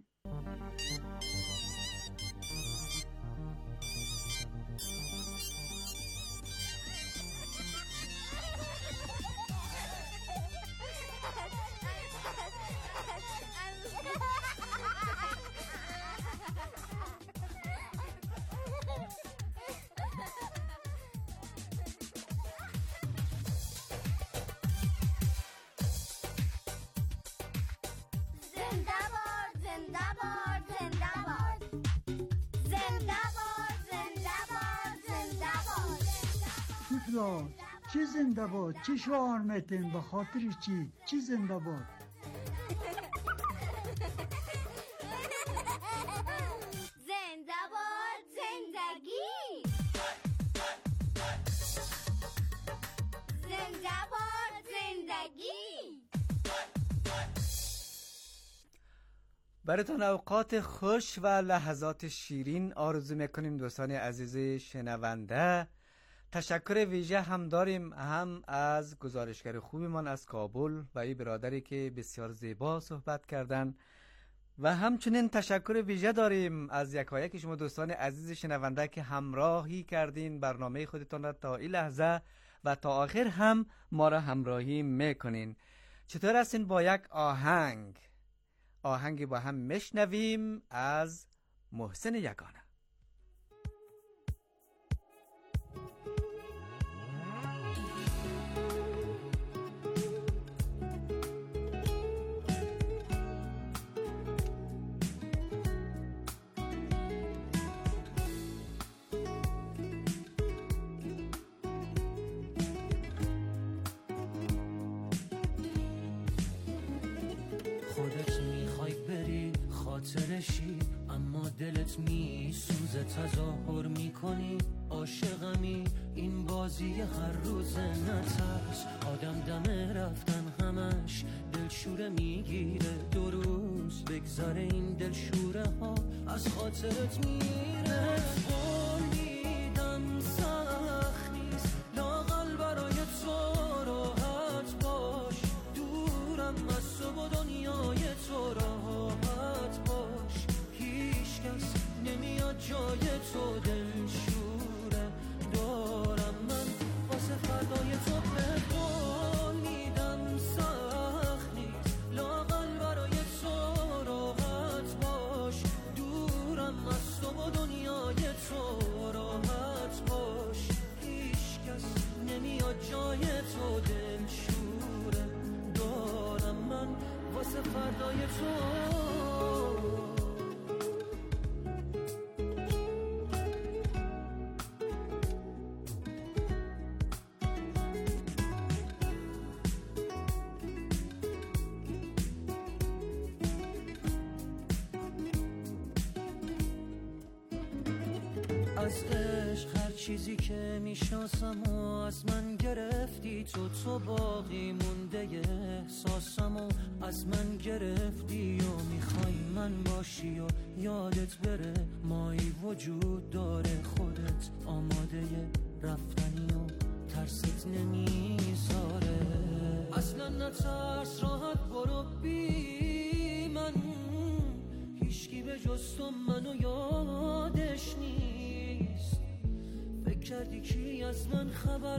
چی زنده باد؟ چی شعار میتین؟ به خاطر چی؟ چی زنده باد؟ زنده باد زندگی، زنده باد زندگی. براتون اوقات خوش و لحظات شیرین آرزو میکنیم دوستان عزیز شنونده. تشکر ویژه هم داریم هم از گزارشگر خوبیمان از کابل و این برادری که بسیار زیبا صحبت کردن و همچنین تشکر ویژه داریم از یکایک شما دوستان عزیز شنونده که همراهی کردین برنامه خودتان را تا این لحظه و تا آخر هم ما را همراهی میکنین. چطور هستین با یک آهنگ آهنگی با هم میشنویم از محسن یگانه. خاطرشی اما دلت می سوزه، تظاهر می کنی عاشقمی، این بازی هر روز نترس. آدم دم رفتن همش دلشوره میگیره، دو روز بگذاره این دلشوره ها از خاطرت میره. بولیدم سخت نیست لااقل برای تو راحت باش، دورم از تو و دنیای تو راحت باش، هیچ کس نمیاد جای تو دلشوره دارم من واسه فردای تو. بولیدم سخت نیست لااقل برای تو راحت باش، دورم از تو و دنیای تو راحت فردای تو. از عشق هر چیزی که میشناسم و از من گرفتی تو، تو باقی مونده احساسم و از من گرفتی و میخوای من باشی و یادت بره مایی وجود داره، خودت آماده رفتنی و ترست نمیذاره. اصلا نترس راحت برو بی من، هیچکی به جز تو منو یادش نیست. فکر کردی کی از من خبر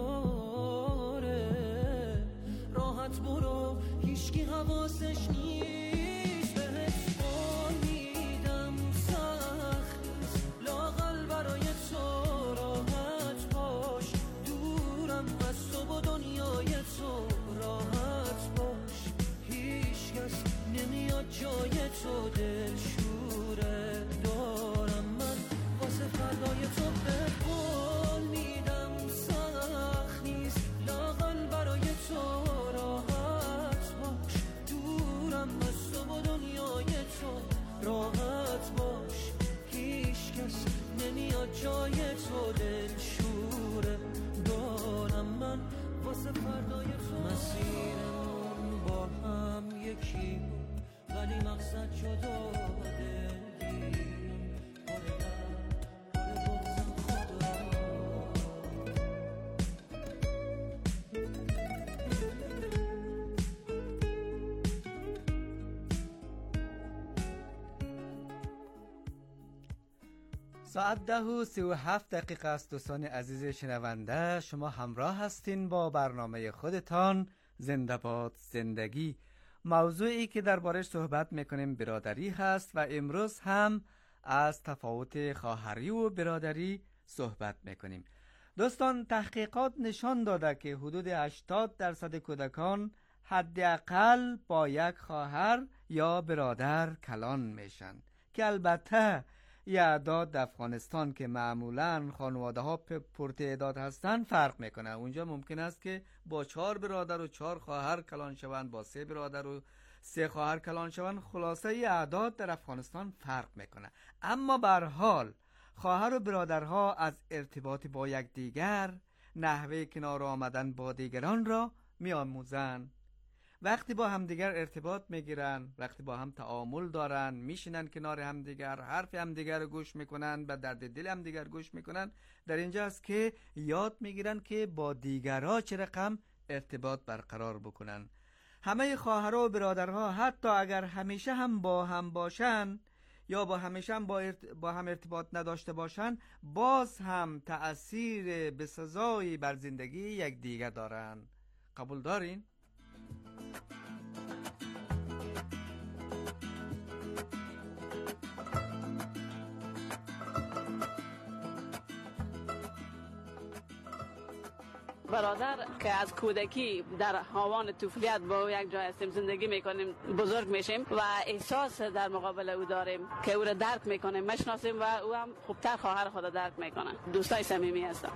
داره، راحت برو هیچکی حواسش نیست. بهت قول میدم سخت لااقل برای تو راحت باش، دورم از تو و دنیای تو راحت باش. هیچ کس نمیاد جای تو، دلشوره دارم من واسه فردای تو. به قول میدم سخت نیست لااقل برای تو راحت باش، دورم از تو و دنیای تو راحت باش. هیچ کس نمیاد جای تو، دلشوره دارم من واسه فردای تو. مسیرمون با هم یکی بود ولی مقصد جدا، دلگیرم پره در پره بغزم خدا. ساعت ده و سی و هفت دقیقه است. دوستان عزیز شنونده، شما همراه هستین با برنامه خودتان زنده باد زندگی. موضوعی که دربارش صحبت میکنیم برادری هست و امروز هم از تفاوت خواهری و برادری صحبت میکنیم. دوستان، تحقیقات نشان داده که حدود هشتاد درصد کودکان حداقل با یک خواهر یا برادر کلان میشن، که البته یه اعداد در افغانستان که معمولاً خانواده ها پرتعداد هستن فرق میکنه. اونجا ممکن است که با چهار برادر و چهار خواهر کلان شوند، با سه برادر و سه خواهر کلان شوند. خلاصه یه اعداد در افغانستان فرق میکنه. اما به هر حال خواهر و برادرها از ارتباط با یکدیگر نحوه کنار آمدن با دیگران را میآموزند. وقتی با همدیگر ارتباط میگیرن، وقتی با هم تعامل دارن، میشینن کنار همدیگر، حرف همدیگر رو گوش میکنن، به درد دل همدیگر گوش میکنن، در اینجا است که یاد میگیرن که با دیگرها چه رقم ارتباط برقرار بکنن. همه خواهرها و برادرها حتی اگر همیشه هم با هم باشن یا با همیشه هم با, ارت... با هم ارتباط نداشته باشن، باز هم تأثیر بسزایی بر زندگی یک دیگر دارن. قبول دارین؟ برادر که از کودکی در هاوان طفولیت با یک جای هستیم، زندگی میکنیم، بزرگ میشیم و احساس در مقابل او داریم که او را درک میکنیم، مشناسیم و او هم خوبتر خواهر خود درک میکنه. دوستای صمیمی هستم.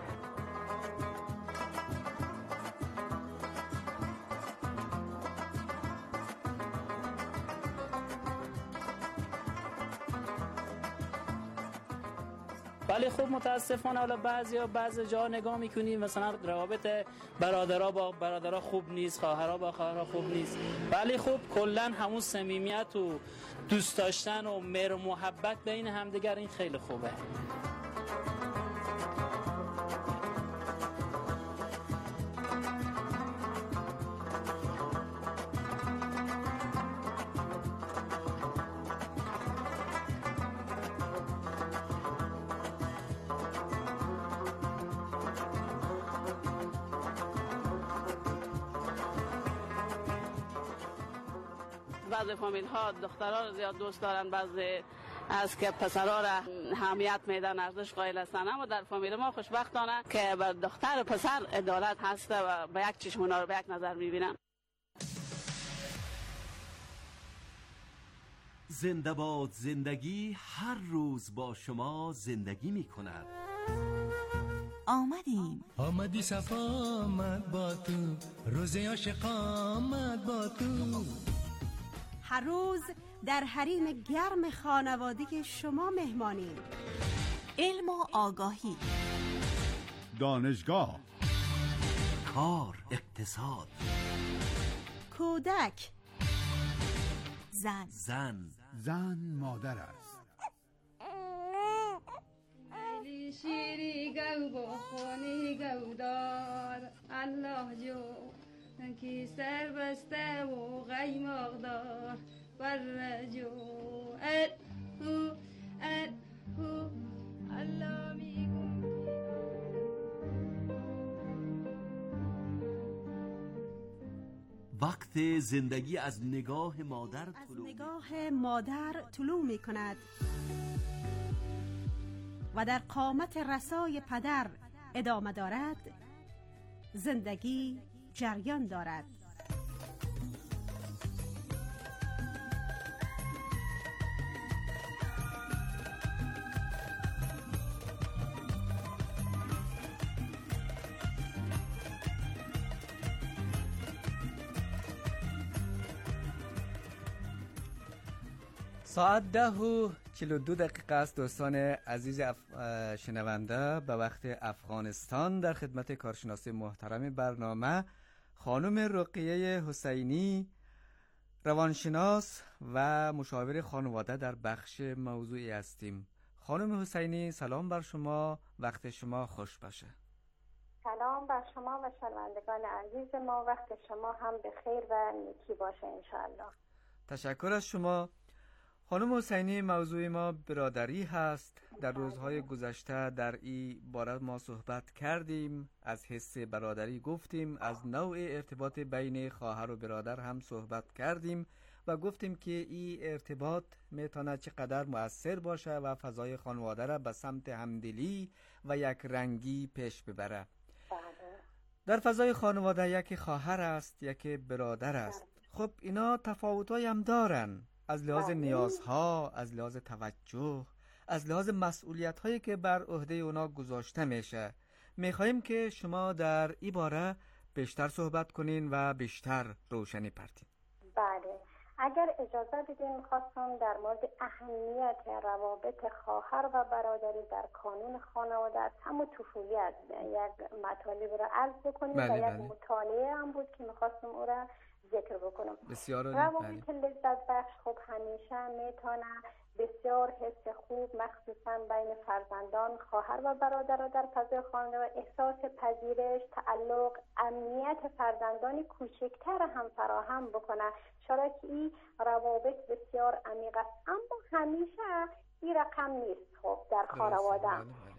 ولی خب متاسفانه حالا بعضیا بعضی جا نگاه میکنیم مثلا روابط برادرها با برادرها خوب نیست، خواهرها با خواهرها خوب نیست، ولی خب کلا همون صمیمیت و دوست داشتن و مهر و محبت بین همدیگر این خیلی خوبه. بعضی فامیل ها دخترها رو زیاد دوست دارن، بعضی از که پسرها را اهمیت میدن، ارزش قائل هستن. اما در فامیل ما خوشبختانه که بر دختر و پسر عدالت هست و به یک چشم اونا رو به یک نظر میبینن. زنده باد زندگی هر روز با شما زندگی می کند. آمدیم آمدی صفا آمد با تو، روز عاشق آمد با تو. هر روز در حریم گرم خانوادگی شما مهمانیم. علم و آگاهی، دانشگاه، کار، اقتصاد، کودک، زن زن زن مادر است. شیری گو بخونی گو دار الله جو کی سر بسته و غیماغ دار بر جو اد هو اد هو الله میگم. وقت زندگی از نگاه مادر از طلوع نگاه مادر طلوع می کند و در قامت رسای پدر ادامه دارد. زندگی جریان دارد. ساعت ده و چهل و دو دقیقه است دوستان عزیز اف... شنونده. به وقت افغانستان در خدمت کارشناس محترم برنامه خانم رقیه حسینی، روانشناس و مشاور خانواده در بخش موضوعی هستیم. خانم حسینی سلام بر شما، وقت شما خوش باشه. سلام بر شما و شنوندگان عزیز ما، وقت شما هم به خیر و نیکی باشه انشاءالله. تشکر از شما. خانم حسینی، موضوع ما برادری هست. در روزهای گذشته در این باره ما صحبت کردیم، از حس برادری گفتیم، از نوع ارتباط بین خواهر و برادر هم صحبت کردیم و گفتیم که این ارتباط میتونه چقدر مؤثر باشه و فضای خانواده را به سمت همدلی و یک رنگی پیش ببره. در فضای خانواده یکی خواهر است، یکی برادر است. خب اینا تفاوت‌هایی هم دارن، از لحاظ نیازها، از لحاظ توجه، از لحاظ مسئولیت‌هایی که بر عهده اونا گذاشته میشه. میخوایم که شما در این باره بیشتر صحبت کنین و بیشتر روشنی پرتین. بله، اگر اجازه بدین میخواستم در مورد اهمیت روابط خواهر و برادری در قانون خانواده از همون طفولیت یک مطالب را عرض بکنیم. بله، و یک بله. مطالعه هم بود که میخواستم او را ذکر بکنم. بسیار عالی. روابط بله. لذت بخش خب همیشه میتونه بسیار حس خوب مخصوصا بین فرزندان، خواهر و برادر در فضای خانواده احساس پذیرش، تعلق، امنیت فرزندان کوچکتر هم فراهم بکنه. چرا که این روابط بسیار عمیق است، اما همیشه این رقم نیست. خب در خانواده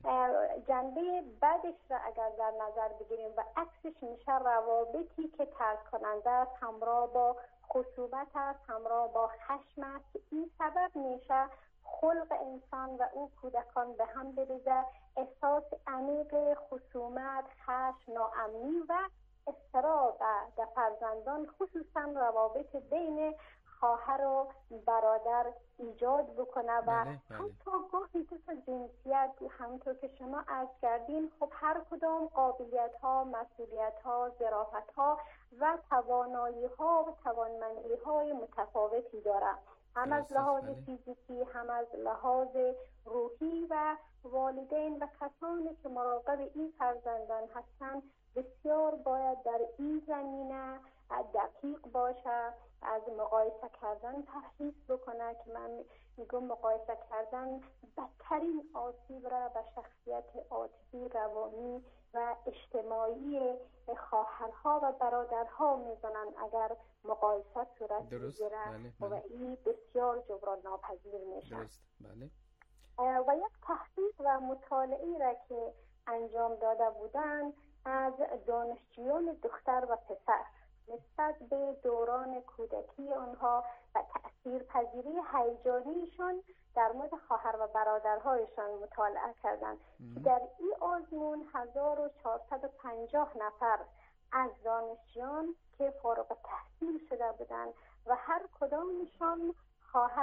جنبه بدش را اگر در نظر بگیریم و عکسش میشه روابطی که ترک کننده است، همراه با خصوبت است، همراه با خشم است که این سبب میشه خلق انسان و او کودکان به هم بریزه، احساس عمیق خصومت، خشم، ناامنی و اضطراب در فرزندان خصوصا روابط بین خواهر و برادر ایجاد بکنه و بله، بله. حتی گاهی دو تا جنسیت همونطور که شما عرض کردین خب هر کدام قابلیت ها، مسئولیت ها، ظرافت ها و توانایی ها و توانمندی های متفاوتی داره، هم از لحاظ فیزیکی هم از لحاظ روحی و والدین و کسانی که مراقب این فرزندان هستند بسیار باید در این زمینه دقیق باشه، از مقایسه کردن پرهیز بکنه که من میگم مقایسه کردن بدترین آسیب را به شخصیت عاطفی، روانی و اجتماعی خواهرها و برادرها میزنن اگر مقایسه صورت بگیره. بله، بله. و این بسیار جبران ناپذیر میشه. درست. بله. و یک تحقیق و مطالعه را که انجام داده بودن از دانشجویان دختر و پسر نسبت به دوران کودکی آنها و تأثیر پذیری هیجانیشان در مورد خواهر و برادرهایشان مطالعه کردند که در این آزمون هزار و چهارصد و پنجاه نفر از دانشجویان که فارغ التحصیل شده بودند و هر کدامشان خواهر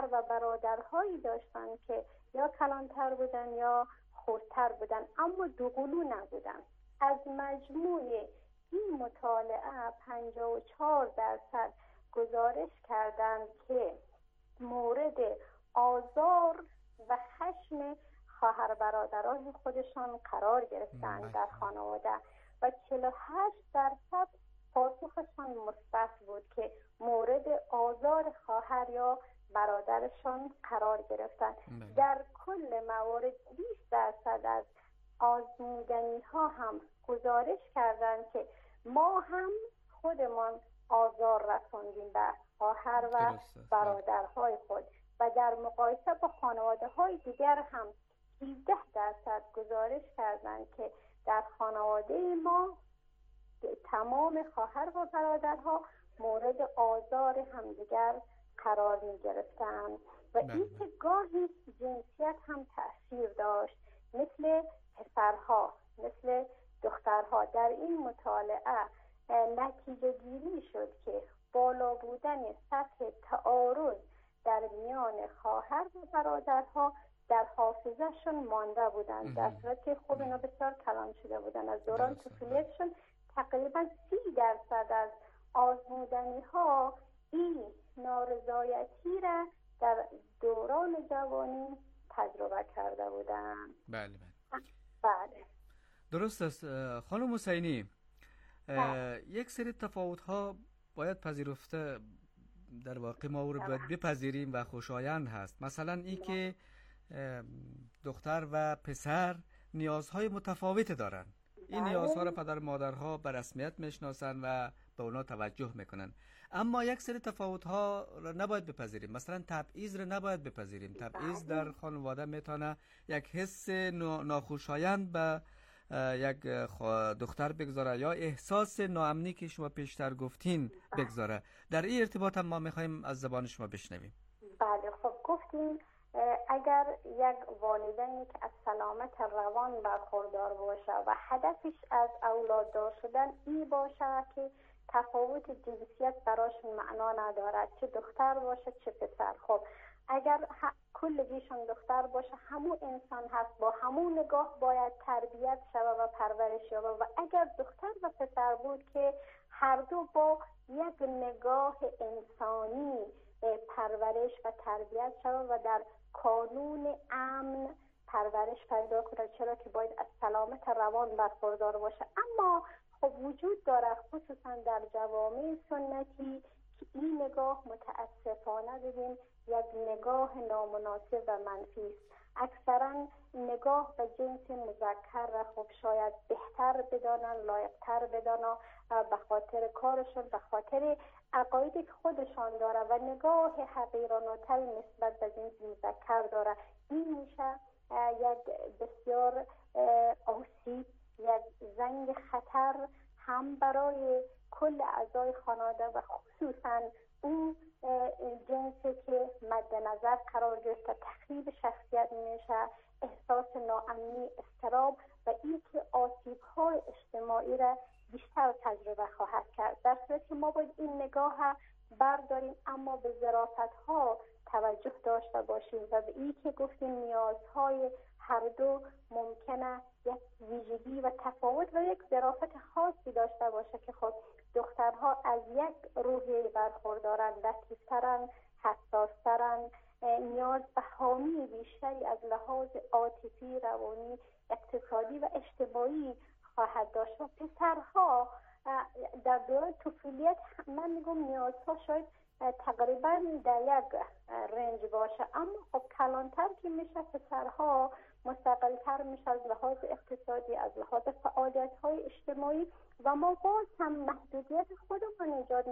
خواهر و برادرهایی داشتن که یا کلانتر بودن یا خردتر بودن، اما دوقلو نبودن. از مجموع این مطالعه پنجاه و چهار درصد گزارش کردند که مورد آزار و خشم خواهر برادران خودشان قرار گرفتند در خانواده و چهل و هشت درصد پاسخشان مثبت بود که مورد آزار خواهر یا برادرشان قرار گرفتند. در کل موارد بیست درصد از آزمودنی ها هم گزارش کردند که ما هم خودمان آزار رساندیم به خواهر و برادرهای خود و در مقایسه با خانواده های دیگر هم هجده درصد گزارش کردند که در خانواده ما تمام خواهر و برادرها مورد آزار همدیگر قرار می گرفتند و این که گاهی جنسیت هم تأثیر داشت، مثل پسرها مثل دخترها. در این مطالعه نتیجه گیری شد که بالا بودن سطح تعارض در میان خواهر و برادرها در حافظهشون مانده بودند، در صورتی که خب اینا بسیار کلان شده بودند. از دوران طفولیتشون تقریبا سی درصد از آزمودنی ها این نارضایتی را در دوران جوانی تجربه کرده بودند. بله بله بله درست است. خانم حسینی، یک سری تفاوت ها باید پذیرفته، در واقع ما او رو باید بپذیریم و خوشایند هست. مثلا این که دختر و پسر نیازهای متفاوت دارن. این نیازها را پدر مادرها به رسمیت میشناسن و به اونا توجه میکنن، اما یک سری تفاوت‌ها را نباید بپذیریم. مثلا تبعیض را نباید بپذیریم. تبعیض در خانواده میتونه یک حس ناخوشایند به یک دختر بگذاره یا احساس ناامنی که شما پیشتر گفتین بگذاره. در این ارتباط هم ما میخوایم از زبان شما بشنویم. بله خب گفتیم اگر یک والدینی که از سلامت روان برخوردار باشه و هدفش از اولاددار شدن این باشه که تفاوت جنسیت براشون معنا ندارد، چه دختر باشه چه پسر. خب اگر کلگیشون دختر باشه همون انسان هست، با همون نگاه باید تربیت شود و پرورش یابد. و اگر دختر و پسر بود که هر دو با یک نگاه انسانی پرورش و تربیت شود و در کانون امن پرورش پیدا کنه، چرا که باید از سلامت روان برخوردار باشه. اما خب وجود داره خصوصا در جوامع سنتی که این نگاه متاسفانه ببین یک نگاه نامناسب و منفی است. اکثرا نگاه به جنس مذکر را خب شاید بهتر بدانن، لایقتر بدانن به خاطر کارشون، به خاطر عقایدی که خودشان داره و نگاه حقیرانه‌تری نسبت به جنس مذکر داره. این میشه یک بسیار آسیب، یک زنگ خطر هم برای کل اعضای خانواده و خصوصا اون جنسی که مد نظر قرار گرفته تخریب شخصیت میشه، احساس ناامنی، اضطراب و این که آسیب‌های اجتماعی را بیشتر تجربه خواهد کرد. در صورتی که ما باید این نگاه برداریم اما به ظرافت‌ها توجه داشته باشیم و به این که گفتیم نیازهای هر دو ممکنه یک ویژگی و تفاوت و یک ظرافت خاصی داشته باشه که خب دخترها از یک روحیه برخوردارن، لطیفترن، حساسترن، نیاز به حامی بیشتری از لحاظ عاطفی، روانی، اقتصادی و اجتماعی خواهد داشت. و پسرها در دوران طفولیت من میگم نیازها شاید تقریبا در یک رنج باشه، اما خب کلانتر که میشه پسرها مستقلتر میشه از لحاظ اقتصادی، از لحاظ فعالیت های اجتماعی و ما باز هم محدودیت خودمون ایجاد